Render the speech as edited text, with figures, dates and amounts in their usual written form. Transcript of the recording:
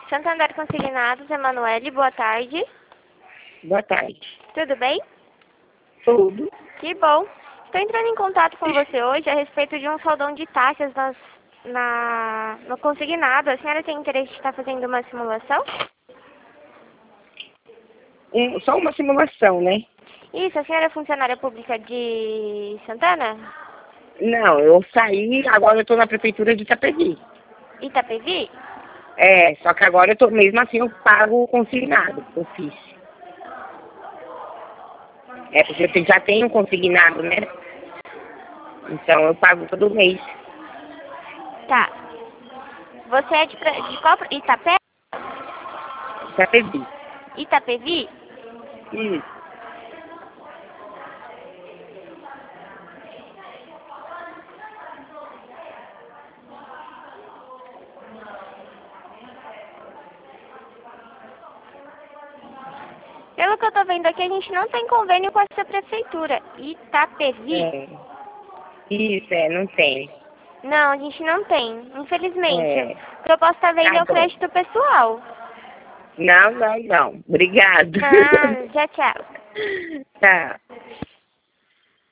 Santander Consignados, Emanuele, boa tarde. Boa tarde. Tudo bem? Tudo. Que bom. Estou entrando em contato com você hoje a respeito de um saldão de taxas no consignado. A senhora tem interesse em estar fazendo uma simulação? Só uma simulação, né? Isso, a senhora é funcionária pública de Santana? Não, eu saí, agora eu estou na prefeitura de Itapevi. Itapevi? É, só que agora mesmo assim eu pago o consignado que eu fiz. É, porque eu já tenho consignado, né? Então eu pago todo mês. Tá. Você é de qual? Itapé? Itapevi. Itapevi? Isso. Pelo que eu tô vendo aqui, a gente não tem convênio com essa prefeitura. Itapevi? Isso, não tem. Não, a gente não tem, infelizmente. É. O que eu posso estar vendo é Tá o bom. crédito pessoal. Não. Obrigado. Ah, tchau, tchau. Tá.